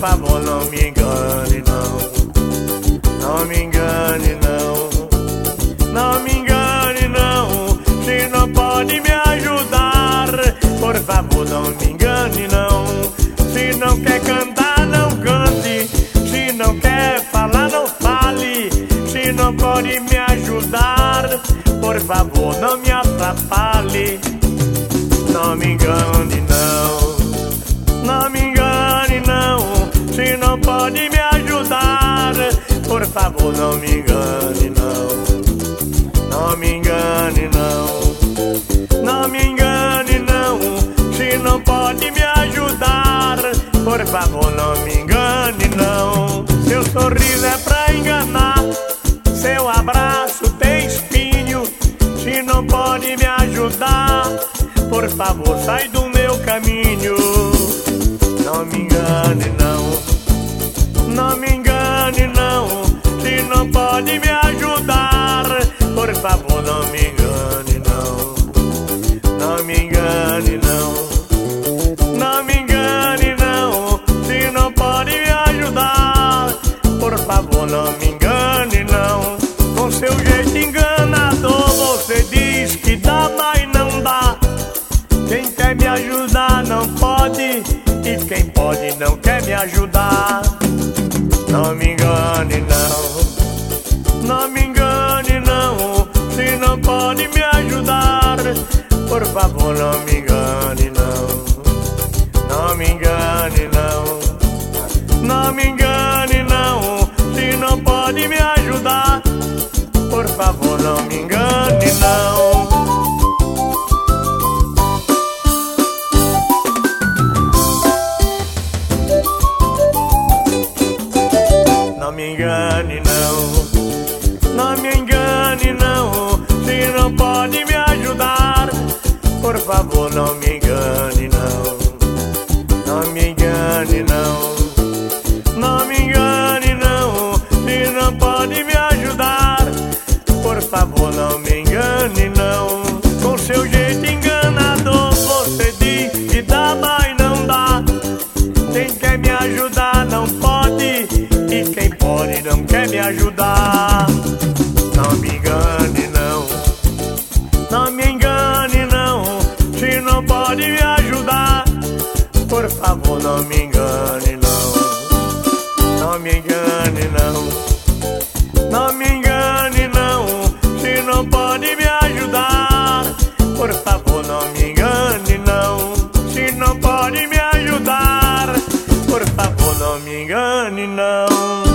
favor, não me engane, não. Não me engane, não. Não me engane, não. Se não pode me ajudar, por favor, não me engane, não. Se não quer cantar, não cante. Se não quer falar, não fale. Se não pode me ajudar, por favor, não me atrapalhe. Não me engane, não. Não me engane, não. Se não pode me ajudar, por favor, não me engane, não. Não me engane, não. Não me engane, não. Se não pode me ajudar, por favor, não me engane, não. Seu sorriso é pra enganar, seu abraço tem espinho. Se não pode me ajudar, por favor, sai do meu caminho. Não me engane, não. Não me engane, não. Se não pode me ajudar, por favor, não me engane, não. Não me engane, não. Não me engane, não. Se não pode me ajudar, por favor, não me engane, não. Com seu jeito enganador, você diz que dá, mas não dá. Quem quer me ajudar não pode, e quem pode não quer me ajudar. Não me engane, não. Não me engane, não. Se não pode me ajudar, por favor, não me engane, não. Não me engane, não. Não me engane, não. Se não pode me ajudar, por favor, não me engane, não. Não me engane, não. Não me engane, não. Se não pode me ajudar, por favor, não me engane, não. Não me engane, não. Não me engane, não. Se não pode me ajudar, por favor, não me engane, não. Com seu jeito enganador, você diz que dá, mas não dá. Quem quer me ajudar não pode, e quem pode não quer me ajudar. Não me engane, não. Não me engane, não. Se não pode me ajudar, por favor, não me engane, não. Não me engane, não. Não me engane, não. Se não pode me ajudar, por favor, não me engane, não. Se não pode me ajudar, por favor, não me engane, não.